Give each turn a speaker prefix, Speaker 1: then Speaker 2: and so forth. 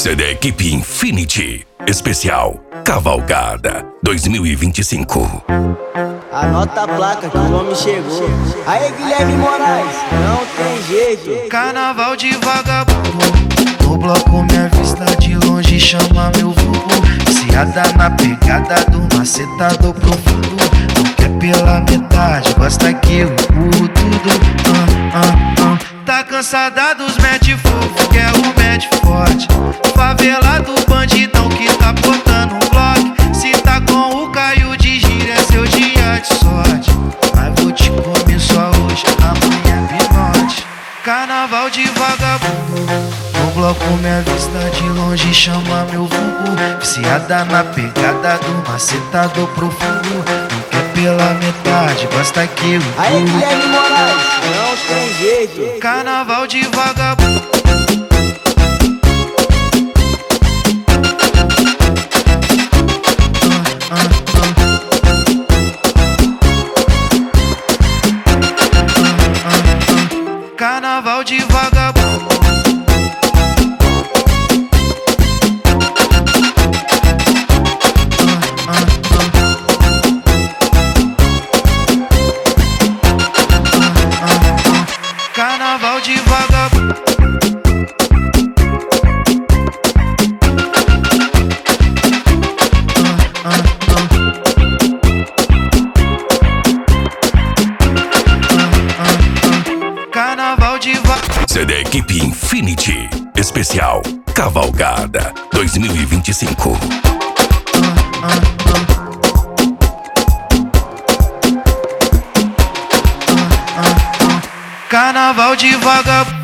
Speaker 1: CD Equipe Infinity. Especial Cavalgada 2025.
Speaker 2: Anota a placa que o homem chegou. Aí, Guilherme Moraes, não tem jeito.
Speaker 3: Carnaval de vagabundo, no bloco minha vista de longe chama meu vulgo. Viciada na pegada do macetado profundo. Não quer pela metade, gosta que eu empurro tudo. Tá cansada dos mete fofo, quer o mete forte. Favelado bandidão que tá botando um bloco. Se tá com o Caio de gíria é seu dia de sorte. Mas vou te comer só hoje, amanhã é pinote. Carnaval de vagabundo, no bloco minha vista de longe chama meu vulgo. Viciada na pegada do macetado profundo. Não quer pela metade, gosta que eu
Speaker 2: Aí, Guilherme Moraes, não tem jeito.
Speaker 3: Carnaval de vagabundo. Carnaval de vagabundo. Carnaval de vagabundo. Carnaval de vagabundo.
Speaker 1: CD Equipe Infinity. Especial Cavalgada 2025.
Speaker 3: Carnaval de vagabundo.